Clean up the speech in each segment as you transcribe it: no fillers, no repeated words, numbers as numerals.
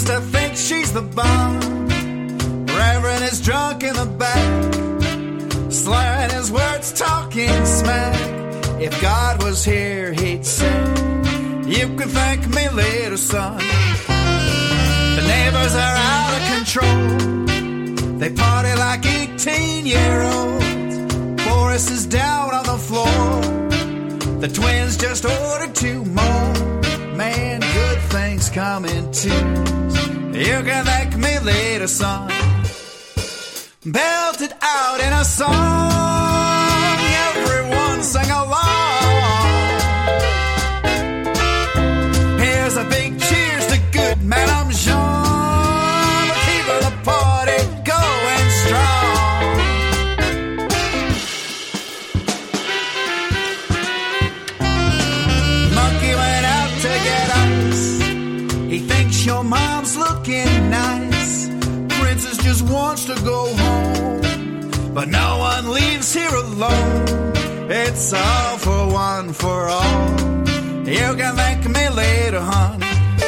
sister thinks she's the bomb. Reverend is drunk in the back, slurring his words, talking smack. If God was here, he'd say, you can thank me later, son. The neighbors are out of control. They party like 18-year-olds. Boris is down on the floor. The twins just ordered 2 more. Man, good things come in twos. You can thank me later, son. Belted out in a song, everyone sang along. Here's a big cheers to good Madame Jean, keeping the party going strong. Monkey went out to get ice. He thinks your mom's looking nice. Princess just wants to go home, but no one leaves here alone. It's all for one, for all. You can thank me later, hon.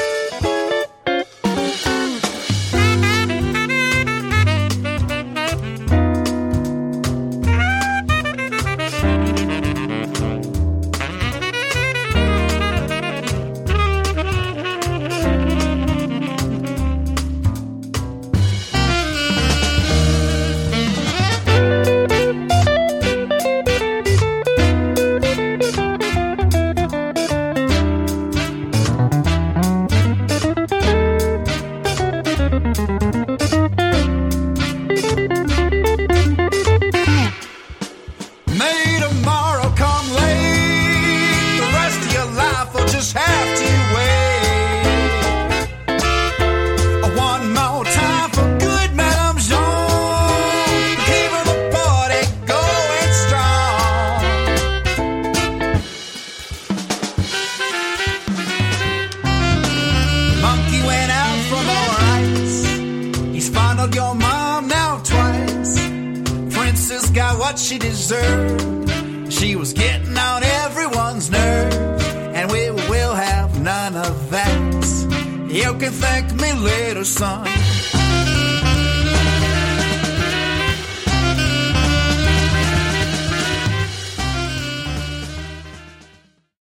She deserved. She was getting on everyone's nerves, and we will have none of that. You can thank me later, son.